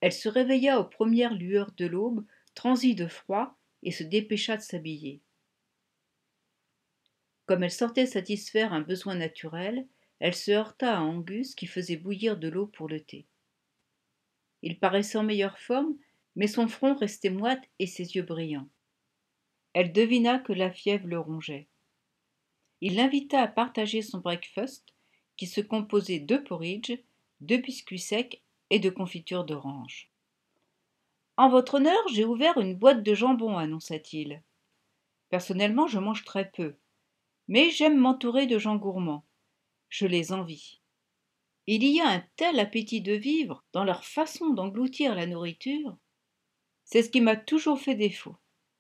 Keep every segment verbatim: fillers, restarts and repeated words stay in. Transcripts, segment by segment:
Elle se réveilla aux premières lueurs de l'aube, transit de froid et se dépêcha de s'habiller. Comme elle sortait satisfaire un besoin naturel, elle se heurta à Angus qui faisait bouillir de l'eau pour le thé. Il paraissait en meilleure forme, mais son front restait moite et ses yeux brillants. Elle devina que la fièvre le rongeait. Il l'invita à partager son breakfast, qui se composait de porridge, de biscuits secs et de confiture d'orange. « En votre honneur, j'ai ouvert une boîte de jambon, annonça-t-il. Personnellement, je mange très peu, mais j'aime m'entourer de gens gourmands. Je les envie. Il y a un tel appétit de vivre dans leur façon d'engloutir la nourriture. C'est ce qui m'a toujours fait défaut. »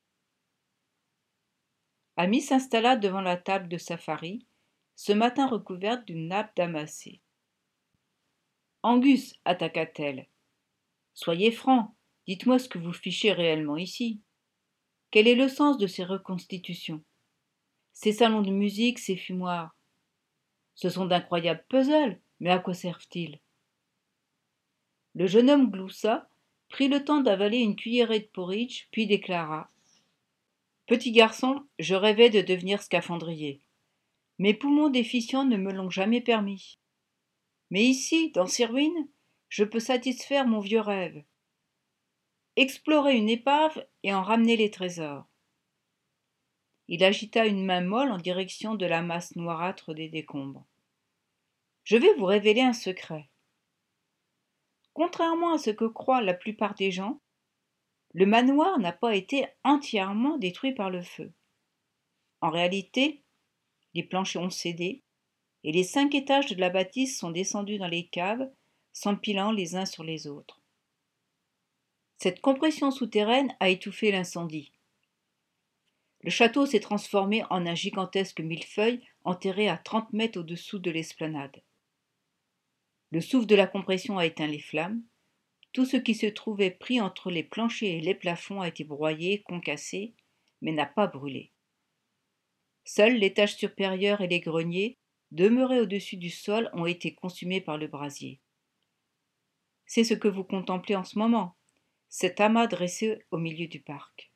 Amy s'installa devant la table de safari, ce matin recouverte d'une nappe damassée. « Angus, attaqua-t-elle, soyez franc, dites-moi ce que vous fichez réellement ici. Quel est le sens de ces reconstitutions? Ces salons de musique, ces fumoirs. Ce sont d'incroyables puzzles, mais à quoi servent-ils? » Le jeune homme gloussa, prit le temps d'avaler une cuillerée de porridge, puis déclara: « Petit garçon, je rêvais de devenir scaphandrier. Mes poumons déficients ne me l'ont jamais permis. Mais ici, dans ces ruines, je peux satisfaire mon vieux rêve. Explorer une épave et en ramener les trésors. » Il agita une main molle en direction de la masse noirâtre des décombres. « Je vais vous révéler un secret. Contrairement à ce que croient la plupart des gens, le manoir n'a pas été entièrement détruit par le feu. En réalité, les planchers ont cédé, et les cinq étages de la bâtisse sont descendus dans les caves, s'empilant les uns sur les autres. Cette compression souterraine a étouffé l'incendie. Le château s'est transformé en un gigantesque millefeuille enterré à trente mètres au-dessous de l'esplanade. Le souffle de la compression a éteint les flammes. Tout ce qui se trouvait pris entre les planchers et les plafonds a été broyé, concassé, mais n'a pas brûlé. Seuls l'étage supérieur et les greniers, demeurés au-dessus du sol, ont été consumés par le brasier. C'est ce que vous contemplez en ce moment, cet amas dressé au milieu du parc.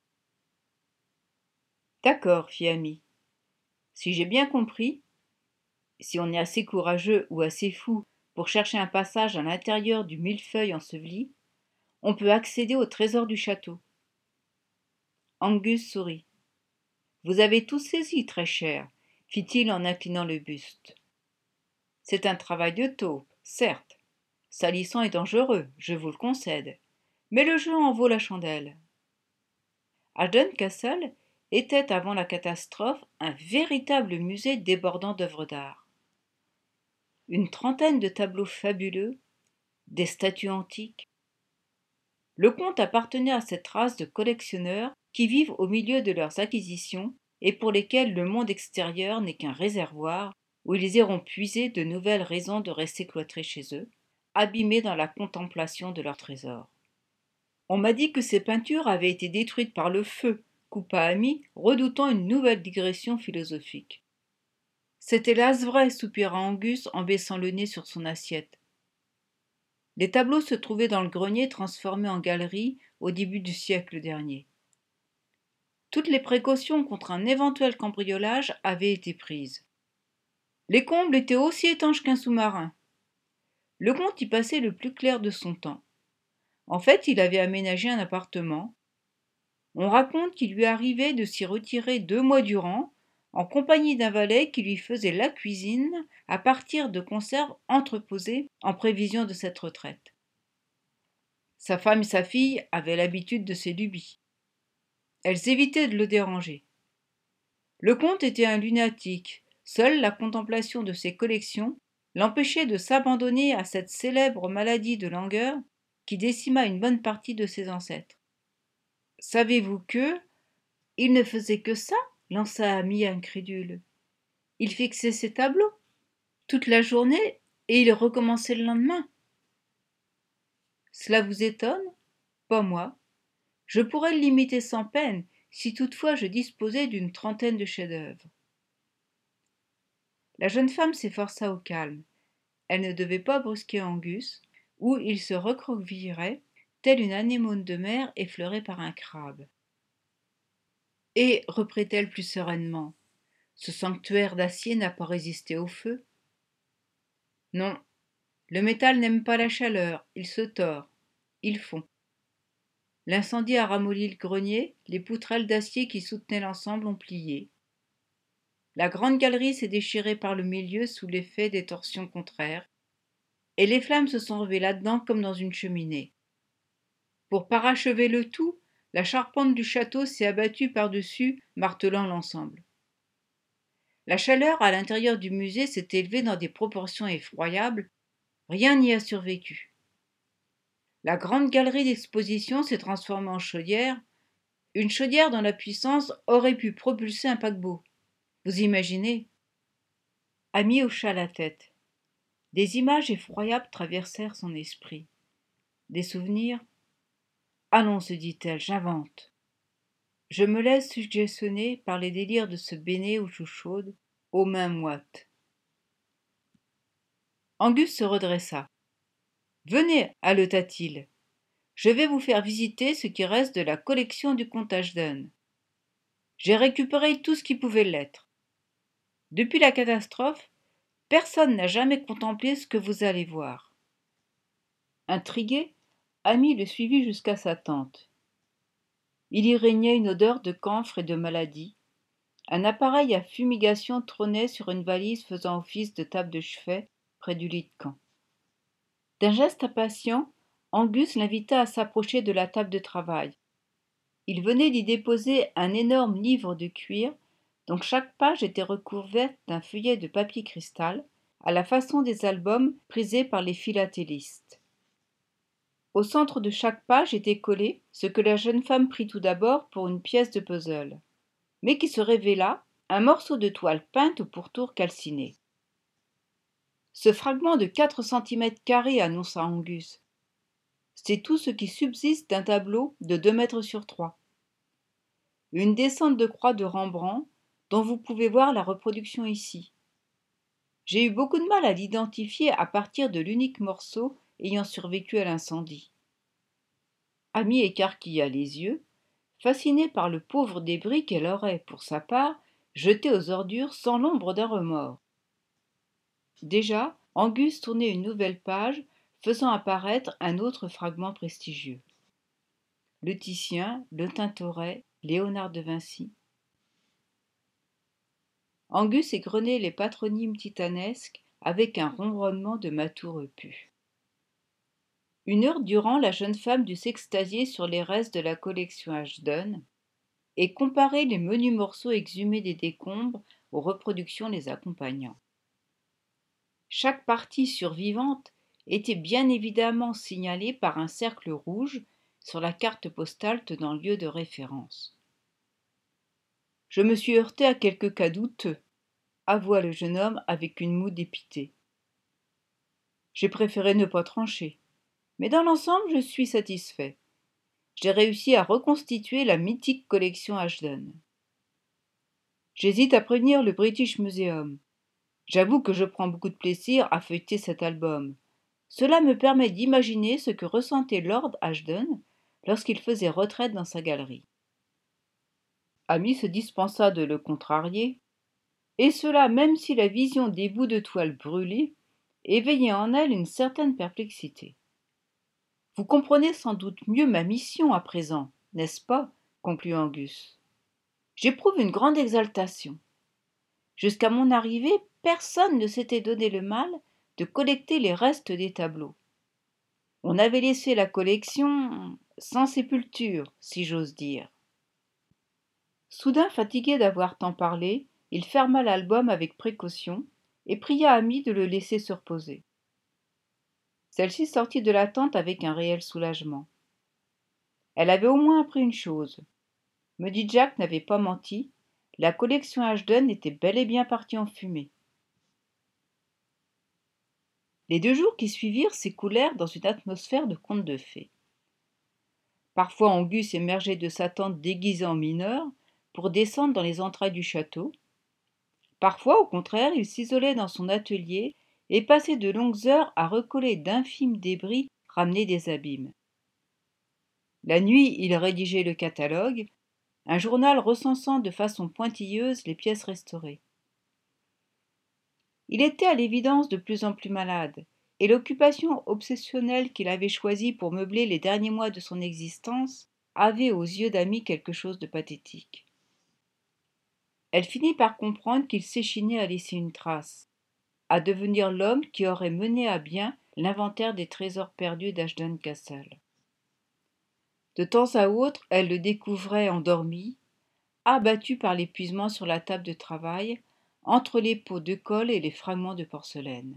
D'accord, fit Amy. Si j'ai bien compris, si on est assez courageux ou assez fou pour chercher un passage à l'intérieur du millefeuille enseveli, on peut accéder au trésor du château. Angus sourit. Vous avez tout saisi, très cher, fit-il en inclinant le buste. C'est un travail de taupe, certes, salissant et dangereux, je vous le concède, mais le jeu en vaut la chandelle. Ashdown Castle était avant la catastrophe un véritable musée débordant d'œuvres d'art. Une trentaine de tableaux fabuleux, des statues antiques. Le comte appartenait à cette race de collectionneurs qui vivent au milieu de leurs acquisitions et pour lesquels le monde extérieur n'est qu'un réservoir où ils iront puiser de nouvelles raisons de rester cloîtrés chez eux, abîmés dans la contemplation de leurs trésors. On m'a dit que ces peintures avaient été détruites par le feu, coupa Amy, redoutant une nouvelle digression philosophique. C'est hélas vrai, soupira Angus en baissant le nez sur son assiette. Les tableaux se trouvaient dans le grenier transformé en galerie au début du siècle dernier. Toutes les précautions contre un éventuel cambriolage avaient été prises. Les combles étaient aussi étanches qu'un sous-marin. Le comte y passait le plus clair de son temps. En fait, il avait aménagé un appartement. On raconte qu'il lui arrivait de s'y retirer deux mois durant, en compagnie d'un valet qui lui faisait la cuisine à partir de conserves entreposées en prévision de cette retraite. Sa femme et sa fille avaient l'habitude de ces lubies. Elles évitaient de le déranger. Le comte était un lunatique. Seule la contemplation de ses collections l'empêchait de s'abandonner à cette célèbre maladie de langueur qui décima une bonne partie de ses ancêtres. « Savez-vous que... » ?»« Il ne faisait que ça, lança Amy incrédule. Il fixait ses tableaux toute la journée et il recommençait le lendemain. Cela vous étonne? Pas moi. Je pourrais l'imiter sans peine si toutefois je disposais d'une trentaine de chefs-d'œuvre. La jeune femme s'efforça au calme. Elle ne devait pas brusquer Angus, où il se recroquevillerait, telle une anémone de mer effleurée par un crabe. Et, reprit-elle plus sereinement, ce sanctuaire d'acier n'a pas résisté au feu? Non, le métal n'aime pas la chaleur, il se tord, il fond. L'incendie a ramolli le grenier, les poutrelles d'acier qui soutenaient l'ensemble ont plié. La grande galerie s'est déchirée par le milieu sous l'effet des torsions contraires, et les flammes se sont levées là-dedans comme dans une cheminée. Pour parachever le tout, la charpente du château s'est abattue par-dessus, martelant l'ensemble. La chaleur à l'intérieur du musée s'est élevée dans des proportions effroyables, rien n'y a survécu. La grande galerie d'exposition s'est transformée en chaudière, une chaudière dont la puissance aurait pu propulser un paquebot. Vous imaginez? Amy hocha la tête. Des images effroyables traversèrent son esprit. Des souvenirs? Allons, se dit-elle, j'invente. Je me laisse suggestionner par les délires de ce béné aux joues chaudes, aux mains moites. Angus se redressa. Venez, haleta-t-il. Je vais vous faire visiter ce qui reste de la collection du comte Ashton. J'ai récupéré tout ce qui pouvait l'être. Depuis la catastrophe, personne n'a jamais contemplé ce que vous allez voir. Intrigué, Amy le suivit jusqu'à sa tente. Il y régnait une odeur de camphre et de maladie. Un appareil à fumigation trônait sur une valise faisant office de table de chevet près du lit de camp. D'un geste impatient, Angus l'invita à s'approcher de la table de travail. Il venait d'y déposer un énorme livre de cuir dont chaque page était recouverte d'un feuillet de papier cristal, à la façon des albums prisés par les philatélistes. Au centre de chaque page était collé ce que la jeune femme prit tout d'abord pour une pièce de puzzle, mais qui se révéla un morceau de toile peinte au pourtour calciné. Ce fragment de quatre centimètres carrés, annonça Angus. C'est tout ce qui subsiste d'un tableau de deux mètres sur trois. Une descente de croix de Rembrandt, dont vous pouvez voir la reproduction ici. J'ai eu beaucoup de mal à l'identifier à partir de l'unique morceau ayant survécu à l'incendie. Amy écarquilla les yeux, fascinée par le pauvre débris qu'elle aurait, pour sa part, jeté aux ordures sans l'ombre d'un remords. Déjà, Angus tournait une nouvelle page, faisant apparaître un autre fragment prestigieux. Le Titien, le Tintoret, Léonard de Vinci. Angus égrenait les patronymes titanesques avec un ronronnement de matou repu. Une heure durant, la jeune femme dut s'extasier sur les restes de la collection Ashton et comparer les menus morceaux exhumés des décombres aux reproductions les accompagnant. Chaque partie survivante était bien évidemment signalée par un cercle rouge sur la carte postale tenant lieu de référence. « Je me suis heurté à quelques cas douteux, » avoua le jeune homme avec une moue dépitée. « J'ai préféré ne pas trancher, mais dans l'ensemble je suis satisfait. J'ai réussi à reconstituer la mythique collection Ashton. J'hésite à prévenir le British Museum. J'avoue que je prends beaucoup de plaisir à feuilleter cet album. Cela me permet d'imaginer ce que ressentait Lord Ashton lorsqu'il faisait retraite dans sa galerie. » Amy se dispensa de le contrarier, et cela même si la vision des bouts de toile brûlés éveillait en elle une certaine perplexité. « Vous comprenez sans doute mieux ma mission à présent, n'est-ce pas ?» conclut Angus. « J'éprouve une grande exaltation. Jusqu'à mon arrivée, personne ne s'était donné le mal de collecter les restes des tableaux. On avait laissé la collection sans sépulture, si j'ose dire. » Soudain fatigué d'avoir tant parlé, il ferma l'album avec précaution et pria Amy de le laisser se reposer. Celle-ci sortit de la tente avec un réel soulagement. Elle avait au moins appris une chose. Muddy Jack n'avait pas menti, la collection Ashton était bel et bien partie en fumée. Les deux jours qui suivirent s'écoulèrent dans une atmosphère de conte de fées. Parfois Angus émergeait de sa tente déguisé en mineur pour descendre dans les entrailles du château. Parfois, au contraire, il s'isolait dans son atelier et passait de longues heures à recoller d'infimes débris ramener des abîmes. La nuit, il rédigeait le catalogue, un journal recensant de façon pointilleuse les pièces restaurées. Il était à l'évidence de plus en plus malade, et l'occupation obsessionnelle qu'il avait choisie pour meubler les derniers mois de son existence avait aux yeux d'Amy quelque chose de pathétique. Elle finit par comprendre qu'il s'échinait à laisser une trace, à devenir l'homme qui aurait mené à bien l'inventaire des trésors perdus d'Ashdown Castle. De temps à autre, elle le découvrait endormi, abattu par l'épuisement sur la table de travail, entre les pots de colle et les fragments de porcelaine.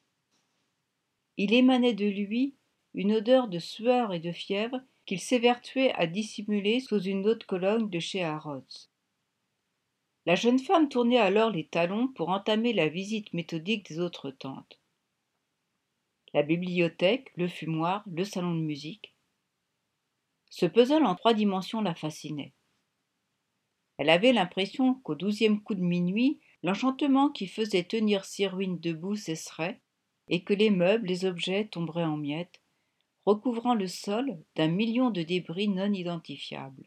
Il émanait de lui une odeur de sueur et de fièvre qu'il s'évertuait à dissimuler sous une haute colonne de chez Harrods. La jeune femme tournait alors les talons pour entamer la visite méthodique des autres tantes. La bibliothèque, le fumoir, le salon de musique. Ce puzzle en trois dimensions la fascinait. Elle avait l'impression qu'au douzième coup de minuit, l'enchantement qui faisait tenir ces ruines debout cesserait, et que les meubles, les objets tomberaient en miettes, recouvrant le sol d'un million de débris non identifiables.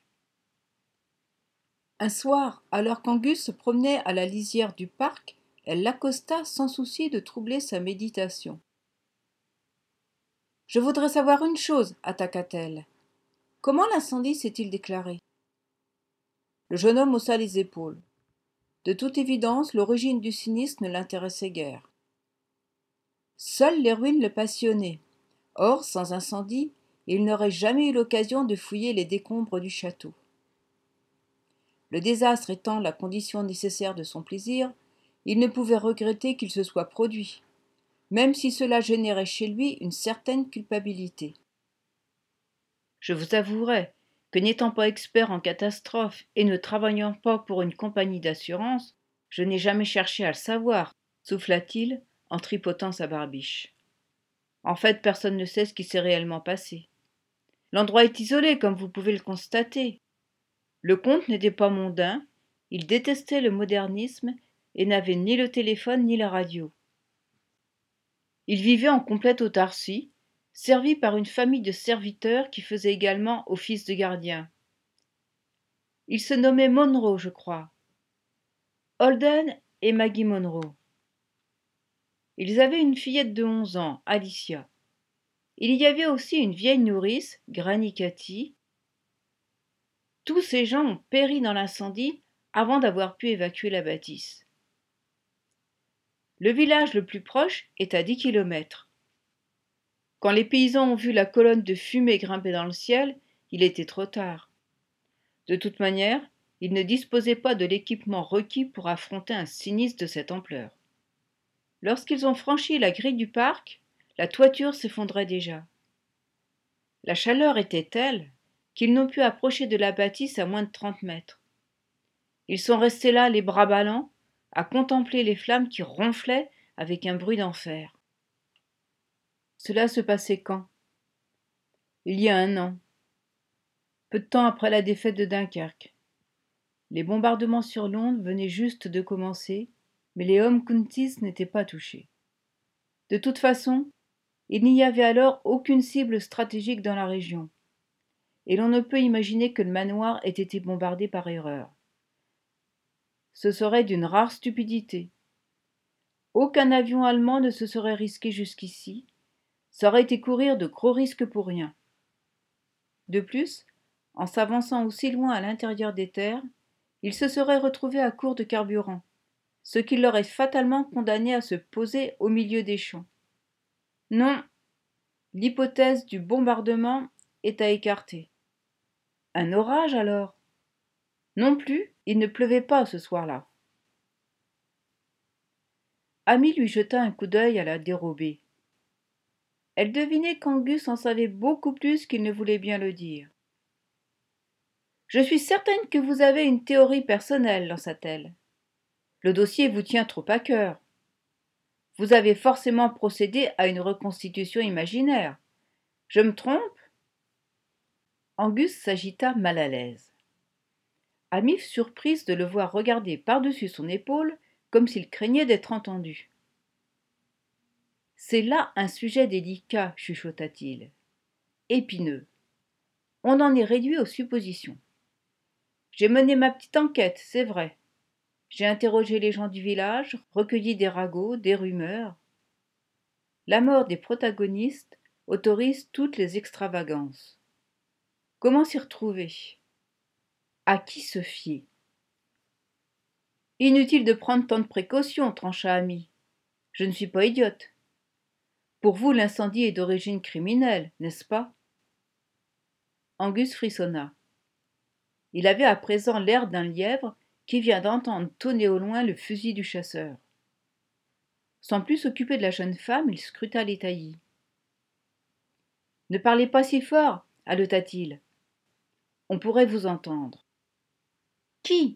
Un soir, alors qu'Angus se promenait à la lisière du parc, elle l'accosta sans souci de troubler sa méditation. « Je voudrais savoir une chose, attaqua-t-elle. Comment l'incendie s'est-il déclaré ?» Le jeune homme haussa les épaules. De toute évidence, l'origine du sinistre ne l'intéressait guère. Seules les ruines le passionnaient. Or, sans incendie, il n'aurait jamais eu l'occasion de fouiller les décombres du château. Le désastre étant la condition nécessaire de son plaisir, il ne pouvait regretter qu'il se soit produit, même si cela générait chez lui une certaine culpabilité. Je vous avouerai que n'étant pas expert en catastrophes et ne travaillant pas pour une compagnie d'assurance, je n'ai jamais cherché à le savoir, souffla-t-il en tripotant sa barbiche. En fait, personne ne sait ce qui s'est réellement passé. L'endroit est isolé, comme vous pouvez le constater. Le comte n'était pas mondain, il détestait le modernisme et n'avait ni le téléphone ni la radio. Il vivait en complète autarcie, servi par une famille de serviteurs qui faisaient également office de gardien. Il se nommait Monroe, je crois. Holden et Maggie Monroe. Ils avaient une fillette de onze ans, Alicia. Il y avait aussi une vieille nourrice, Granny Cathy. Tous ces gens ont péri dans l'incendie avant d'avoir pu évacuer la bâtisse. Le village le plus proche est à dix kilomètres. Quand les paysans ont vu la colonne de fumée grimper dans le ciel, il était trop tard. De toute manière, ils ne disposaient pas de l'équipement requis pour affronter un sinistre de cette ampleur. Lorsqu'ils ont franchi la grille du parc, la toiture s'effondrait déjà. La chaleur était telle qu'ils n'ont pu approcher de la bâtisse à moins de trente mètres. Ils sont restés là, les bras ballants, à contempler les flammes qui ronflaient avec un bruit d'enfer. Cela se passait quand? Il y a un an, peu de temps après la défaite de Dunkerque. Les bombardements sur Londres venaient juste de commencer, mais les Home Counties n'étaient pas touchés. De toute façon, il n'y avait alors aucune cible stratégique dans la région, et l'on ne peut imaginer que le manoir ait été bombardé par erreur. Ce serait d'une rare stupidité. Aucun avion allemand ne se serait risqué jusqu'ici, ça aurait été courir de gros risques pour rien. De plus, en s'avançant aussi loin à l'intérieur des terres, ils se seraient retrouvés à court de carburant, ce qui l'aurait fatalement condamné à se poser au milieu des champs. Non, l'hypothèse du bombardement est à écarter. Un orage alors? Non plus, il ne pleuvait pas ce soir-là. Amy lui jeta un coup d'œil à la dérobée. Elle devinait qu'Angus en savait beaucoup plus qu'il ne voulait bien le dire. « Je suis certaine que vous avez une théorie personnelle, lança-t-elle. Le dossier vous tient trop à cœur. Vous avez forcément procédé à une reconstitution imaginaire. Je me trompe ?» Angus s'agita mal à l'aise. Amy fut surprise de le voir regarder par-dessus son épaule comme s'il craignait d'être entendu. C'est là un sujet délicat, chuchota-t-il. Épineux. On en est réduit aux suppositions. J'ai mené ma petite enquête, c'est vrai. J'ai interrogé les gens du village, recueilli des ragots, des rumeurs. La mort des protagonistes autorise toutes les extravagances. Comment s'y retrouver? À qui se fier? Inutile de prendre tant de précautions, trancha Ami. Je ne suis pas idiote. Pour vous, l'incendie est d'origine criminelle, n'est-ce pas? Angus frissonna. Il avait à présent l'air d'un lièvre qui vient d'entendre tonner au loin le fusil du chasseur. Sans plus s'occuper de la jeune femme, il scruta les taillis. « Ne parlez pas si fort, haleta-t-il. On pourrait vous entendre. »« Qui ?»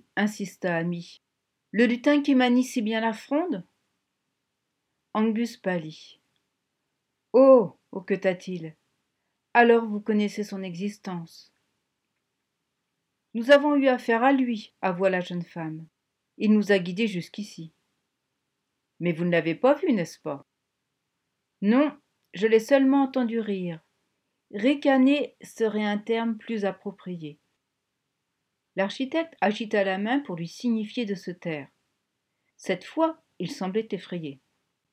insista Ami. « Le lutin qui manie si bien la fronde ?» Angus pâlit. « Oh !» hoqueta-t-il. « Alors vous connaissez son existence. » « Nous avons eu affaire à lui, » avoua la jeune femme. « Il nous a guidés jusqu'ici. »« Mais vous ne l'avez pas vu, n'est-ce pas ?»« Non, je l'ai seulement entendu rire. Ricaner serait un terme plus approprié. » L'architecte agita la main pour lui signifier de se taire. Cette fois, il semblait effrayé.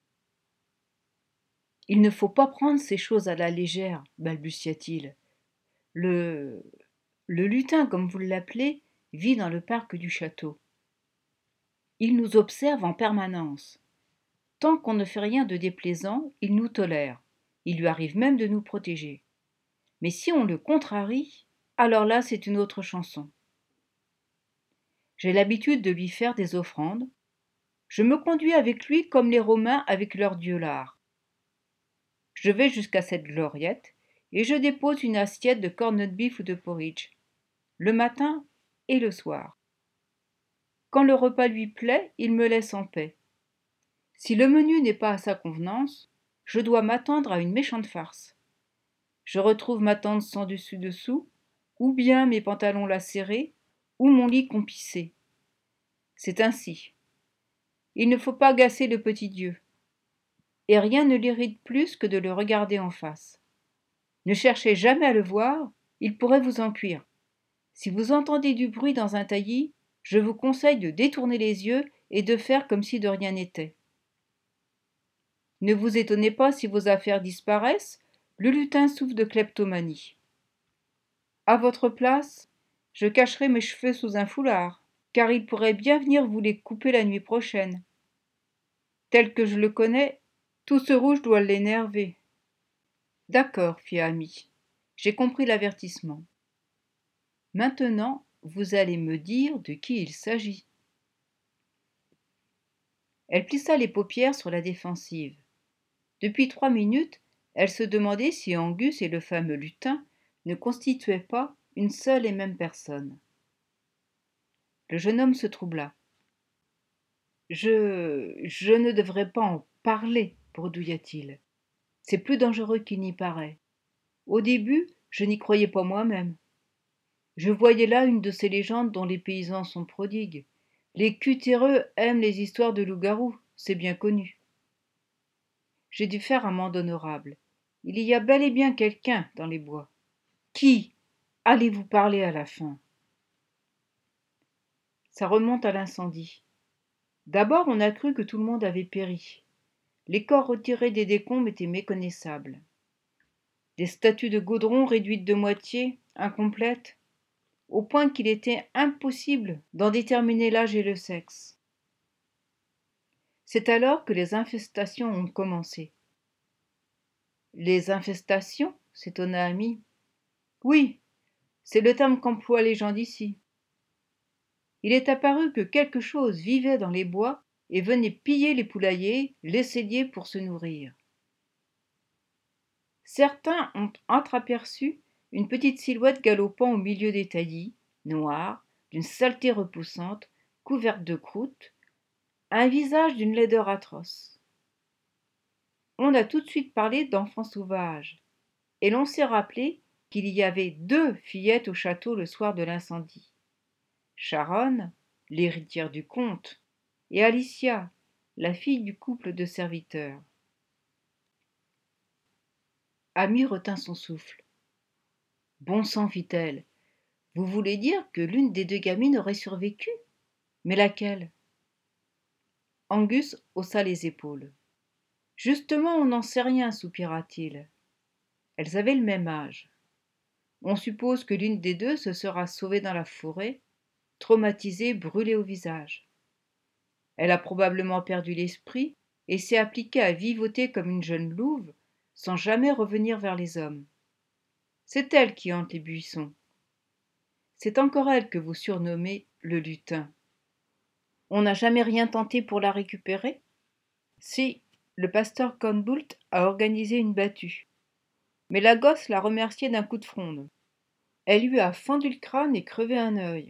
« Il ne faut pas prendre ces choses à la légère, balbutia-t-il. Le... Le lutin, comme vous l'appelez, vit dans le parc du château. Il nous observe en permanence. Tant qu'on ne fait rien de déplaisant, il nous tolère. Il lui arrive même de nous protéger. Mais si on le contrarie, alors là c'est une autre chanson. J'ai l'habitude de lui faire des offrandes. Je me conduis avec lui comme les Romains avec leur dieu l'art. Je vais jusqu'à cette gloriette et je dépose une assiette de corned beef ou de porridge, le matin et le soir. Quand le repas lui plaît, il me laisse en paix. Si le menu n'est pas à sa convenance, je dois m'attendre à une méchante farce. Je retrouve ma tente sans dessus-dessous, ou bien mes pantalons lacérés, ou mon lit compissé. C'est ainsi. Il ne faut pas agacer le petit Dieu. Et rien ne l'irrite plus que de le regarder en face. Ne cherchez jamais à le voir, il pourrait vous en cuire. Si vous entendez du bruit dans un taillis, je vous conseille de détourner les yeux et de faire comme si de rien n'était. Ne vous étonnez pas si vos affaires disparaissent, le lutin souffre de kleptomanie. À votre place, je cacherai mes cheveux sous un foulard, car il pourrait bien venir vous les couper la nuit prochaine. Tel que je le connais, tout ce rouge doit l'énerver. D'accord, fit Ami. J'ai compris l'avertissement. Maintenant, vous allez me dire de qui il s'agit. Elle plissa les paupières sur la défensive. Depuis trois minutes, elle se demandait si Angus et le fameux lutin ne constituaient pas une seule et même personne. Le jeune homme se troubla. Je. je ne devrais pas en parler, bredouilla-t-il. C'est plus dangereux qu'il n'y paraît. Au début, je n'y croyais pas moi-même. Je voyais là une de ces légendes dont les paysans sont prodigues. Les cutéreux aiment les histoires de loups-garous, c'est bien connu. J'ai dû faire amende honorable. Il y a bel et bien quelqu'un dans les bois. Qui? Allez-vous parler à la fin? Ça remonte à l'incendie. D'abord, on a cru que tout le monde avait péri. Les corps retirés des décombres étaient méconnaissables. Des statues de goudron réduites de moitié, incomplètes, au point qu'il était impossible d'en déterminer l'âge et le sexe. C'est alors que les infestations ont commencé. Les infestations? S'étonna Ami. Oui, c'est le terme qu'emploient les gens d'ici. Il est apparu que quelque chose vivait dans les bois et venait piller les poulaillers, les celliers pour se nourrir. Certains ont entreaperçu une petite silhouette galopant au milieu des taillis, noire, d'une saleté repoussante, couverte de croûte, un visage d'une laideur atroce. On a tout de suite parlé d'enfants sauvages, et l'on s'est rappelé qu'il y avait deux fillettes au château le soir de l'incendie. Sharon, l'héritière du comte, et Alicia, la fille du couple de serviteurs. Amy retint son souffle. « Bon sang, fit-elle, vous voulez dire que l'une des deux gamines aurait survécu? Mais laquelle ?» Angus haussa les épaules. « Justement, on n'en sait rien, soupira-t-il. Elles avaient le même âge. On suppose que l'une des deux se sera sauvée dans la forêt, traumatisée, brûlée au visage. Elle a probablement perdu l'esprit et s'est appliquée à vivoter comme une jeune louve, sans jamais revenir vers les hommes. C'est elle qui hante les buissons. C'est encore elle que vous surnommez le lutin. On n'a jamais rien tenté pour la récupérer? Si, le pasteur Cornboult a organisé une battue. Mais la gosse l'a remercié d'un coup de fronde. Elle lui a fendu le crâne et crevé un œil.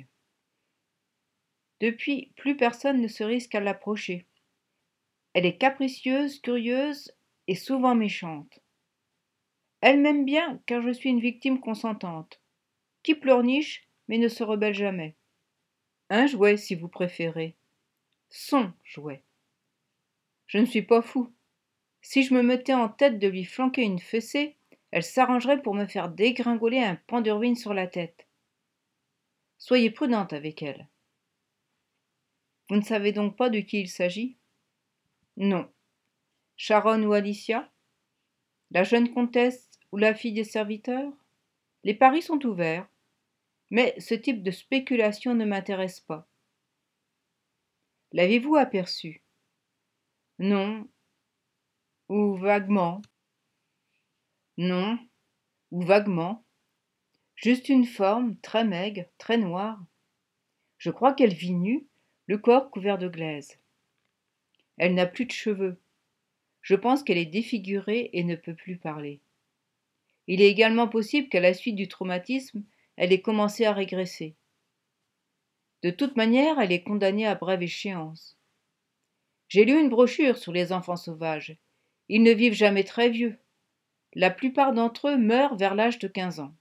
Depuis, plus personne ne se risque à l'approcher. Elle est capricieuse, curieuse et souvent méchante. Elle m'aime bien car je suis une victime consentante, qui pleurniche mais ne se rebelle jamais. Un jouet si vous préférez. Son jouet. Je ne suis pas fou. Si je me mettais en tête de lui flanquer une fessée, elle s'arrangerait pour me faire dégringoler un pan de ruine sur la tête. Soyez prudente avec elle. Vous ne savez donc pas de qui il s'agit? Non. Sharon ou Alicia? La jeune comtesse ou la fille des serviteurs? Les paris sont ouverts, mais ce type de spéculation ne m'intéresse pas. L'avez-vous aperçu? Non. Ou vaguement? Non. Ou vaguement? Juste une forme, très maigre, très noire. Je crois qu'elle vit nue, le corps couvert de glaise. Elle n'a plus de cheveux. Je pense qu'elle est défigurée et ne peut plus parler. Il est également possible qu'à la suite du traumatisme, elle ait commencé à régresser. De toute manière, elle est condamnée à brève échéance. J'ai lu une brochure sur les enfants sauvages. Ils ne vivent jamais très vieux. La plupart d'entre eux meurent vers l'âge de quinze ans.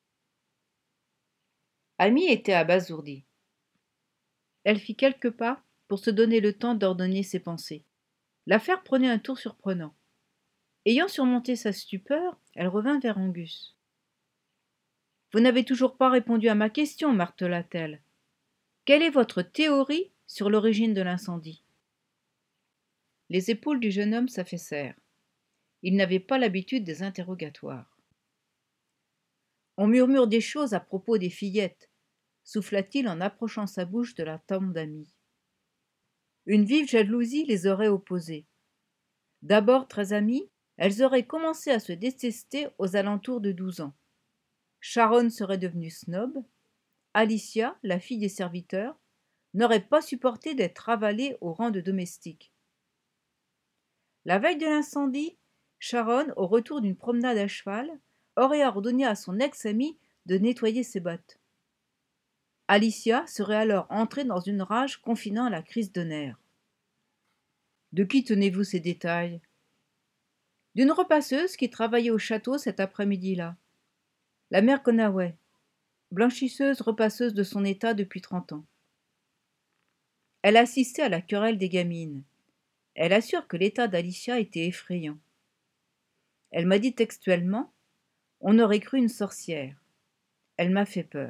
Amy était abasourdie. Elle fit quelques pas pour se donner le temps d'ordonner ses pensées. L'affaire prenait un tour surprenant. Ayant surmonté sa stupeur, elle revint vers Angus. « Vous n'avez toujours pas répondu à ma question, martela-t-elle. Quelle est votre théorie sur l'origine de l'incendie ?» Les épaules du jeune homme s'affaissèrent. Il n'avait pas l'habitude des interrogatoires. « On murmure des choses à propos des fillettes, » souffla-t-il en approchant sa bouche de la tempe d'Amy. Une vive jalousie les aurait opposées. D'abord très amies, elles auraient commencé à se détester aux alentours de douze ans. Sharon serait devenue snob. Alicia, la fille des serviteurs, n'aurait pas supporté d'être avalée au rang de domestique. La veille de l'incendie, Sharon, au retour d'une promenade à cheval, aurait ordonné à son ex-ami de nettoyer ses bottes. Alicia serait alors entrée dans une rage confinant à la crise de nerfs. De qui tenez-vous ces détails? D'une repasseuse qui travaillait au château cet après-midi-là. La mère Conaway, blanchisseuse repasseuse de son état depuis trente ans. Elle assistait à la querelle des gamines. Elle assure que l'état d'Alicia était effrayant. Elle m'a dit textuellement « On aurait cru une sorcière. Elle m'a fait peur. »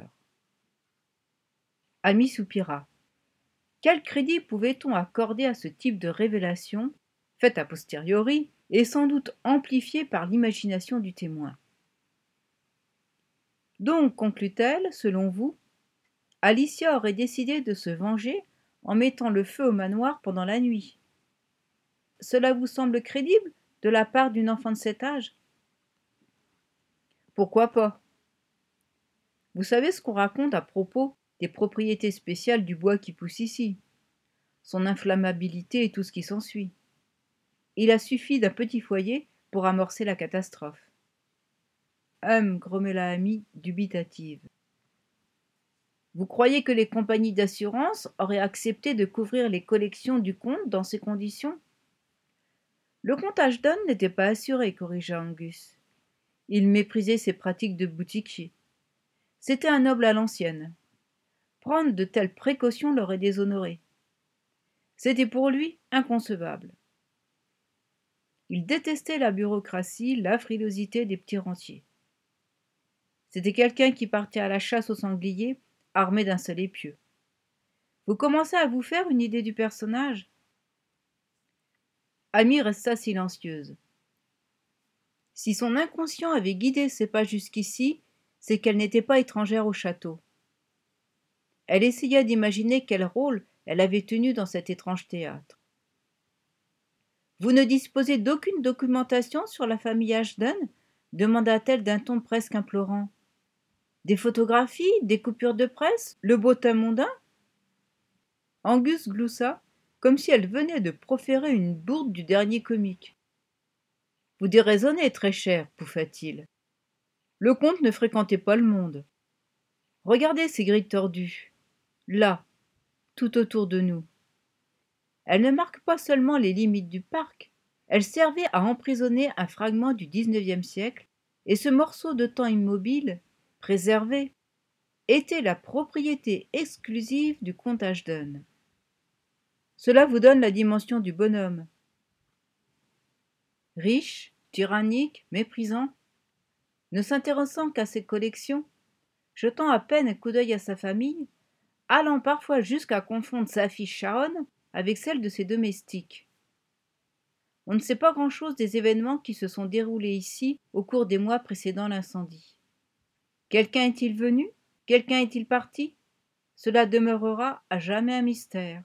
Amy soupira. Quel crédit pouvait-on accorder à ce type de révélation, faite a posteriori et sans doute amplifiée par l'imagination du témoin? Donc, conclut-elle, selon vous, Alicia aurait décidé de se venger en mettant le feu au manoir pendant la nuit. Cela vous semble crédible de la part d'une enfant de cet âge? Pourquoi pas? Vous savez ce qu'on raconte à propos des propriétés spéciales du bois qui pousse ici, son inflammabilité et tout ce qui s'ensuit. Il a suffi d'un petit foyer pour amorcer la catastrophe. Hum, grommela Amy, dubitative. Vous croyez que les compagnies d'assurance auraient accepté de couvrir les collections du comte dans ces conditions? Le comte Ashton n'était pas assuré, corrigea Angus. Il méprisait ses pratiques de boutiquier. C'était un noble à l'ancienne. Prendre de telles précautions l'aurait déshonoré. C'était pour lui inconcevable. Il détestait la bureaucratie, la frilosité des petits rentiers. C'était quelqu'un qui partait à la chasse aux sangliers, armé d'un seul épieu. Vous commencez à vous faire une idée du personnage ? Amy resta silencieuse. Si son inconscient avait guidé ses pas jusqu'ici, c'est qu'elle n'était pas étrangère au château. Elle essaya d'imaginer quel rôle elle avait tenu dans cet étrange théâtre. Vous ne disposez d'aucune documentation sur la famille Ashton ? Demanda-t-elle d'un ton presque implorant. Des photographies, des coupures de presse, le beau teint mondain ? Angus gloussa, comme si elle venait de proférer une bourde du dernier comique. Vous déraisonnez, très cher, pouffa-t-il. Le comte ne fréquentait pas le monde. Regardez ces grilles tordues. Là, tout autour de nous. Elles ne marquent pas seulement les limites du parc, elles servaient à emprisonner un fragment du dix-neuvième siècle, et ce morceau de temps immobile, préservé, était la propriété exclusive du comte Ashton. Cela vous donne la dimension du bonhomme. Riche, tyrannique, méprisant, ne s'intéressant qu'à ses collections, jetant à peine un coup d'œil à sa famille, allant parfois jusqu'à confondre sa fille Sharon avec celle de ses domestiques. On ne sait pas grand-chose des événements qui se sont déroulés ici au cours des mois précédant l'incendie. Quelqu'un est-il venu ? Quelqu'un est-il parti ? Cela demeurera à jamais un mystère.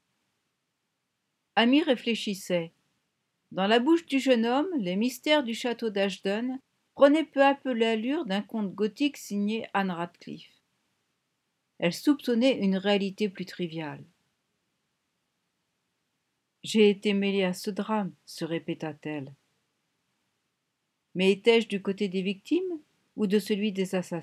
Amy réfléchissait. Dans la bouche du jeune homme, les mystères du château d'Ashton prenaient peu à peu l'allure d'un conte gothique signé Anne Radcliffe. Elle soupçonnait une réalité plus triviale. « J'ai été mêlée à ce drame, se répéta-t-elle. Mais étais-je du côté des victimes ou de celui des assassins ?